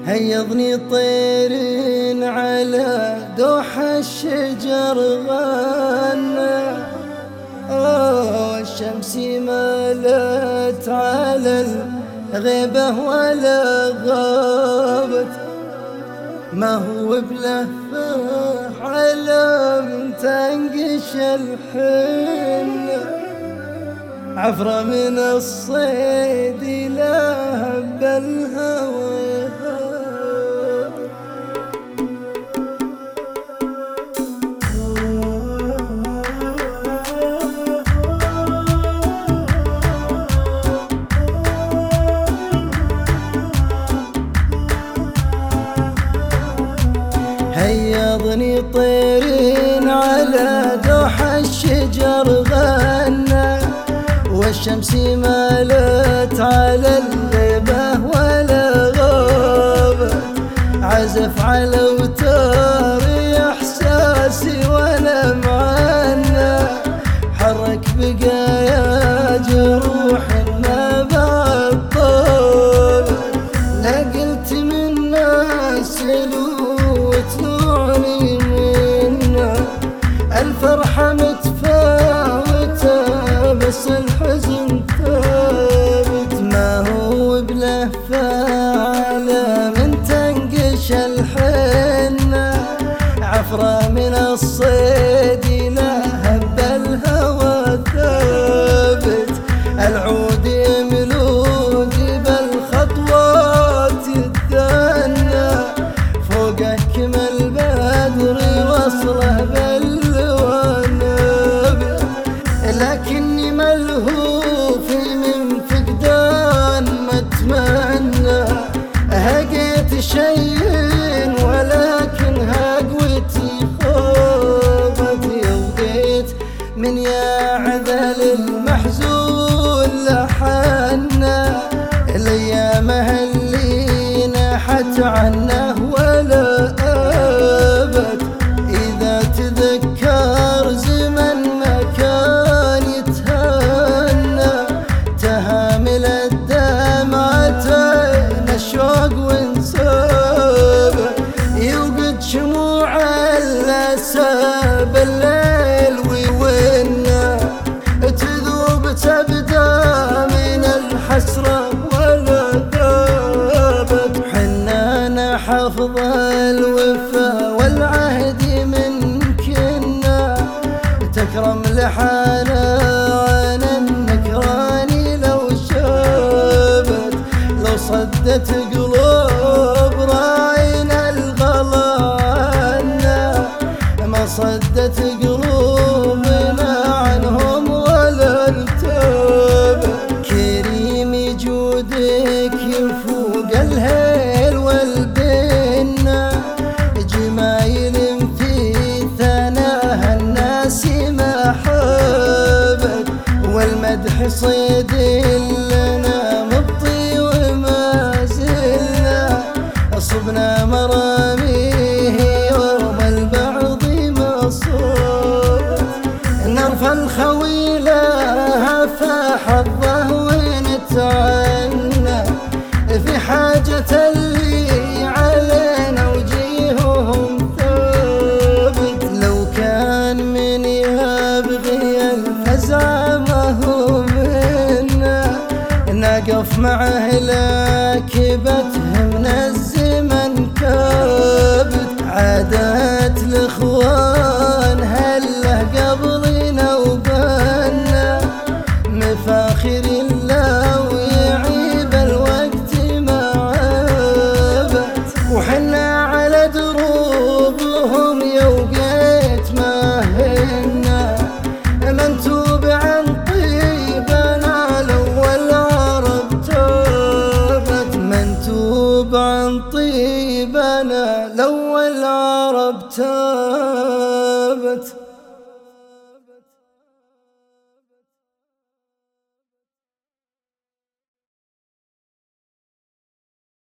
هيضني طير على دوح الشجر غنى، والشمس مالت على الغيبة ولا غابت، ما هو بلهفة على من تنقش الحنة، عفرة من الصيد لهب الهوى. هيضني طير على دوح الشجر غنى، والشمس مالت على الليبة ولا غابت، عزف على وتار إحساسي ولا معنا، حرك بقايا جروح ما بعد طول، لا قلت من ناس وتنعني منا، الفرحة متفاوتة بس الحزن ثابت، ما هو بلهفة على من تنقش الحنة، عفرة من الصيد لهب الهوى ثابت، العود يملود بالخطوات الدنة، فوقه كما البدر وصله بالونابه، لكني ملهوف من فقدان ما اتمنى، هقيت شيء ولكن هقوتي خابت، يوقيت من يا عذل المحزون لحنا، الايامه اللي نحت عنه ولا ابد، اذا تذكر زمن ما كان يتهنى، تهامل الدمعتين الشوق وانسابت، يوقد شموع الاسى بالليل ويونا، تذوب تبدا من الحسرة ولا ذابت، حنانا حفظ الوفا والعهد من كنا، تكرم لحانا عن النكران لو شابت، لو صدت قلوب راعينا الغلا عنا، ما صدت قلوبنا عنهم ولا التابت، كريم جودك يفوق الهيل والبنة، جمايل في ثناها الناس ما حابت، والمدح صيد لنا مبطي وما زلنا، صبنا مراميه ورم البعض ما صابت، نرفع الخويلة فحظه ونتعنى، في حاجة اللي علينا وجيههم ثابت، لو كان من يبغي الفزع ما هو منا، نقف معه لاكبته من الزمن كابت، عادات الاخوان هله قبلنا وبنا، مفاخر الله ويعيب الوقت ما عابت، وحنا على دروبهم يوقيت ما هنا، منتوب عن طيبنا لو العرب تابت، منتوب عن طيبنا لو العرب تابت.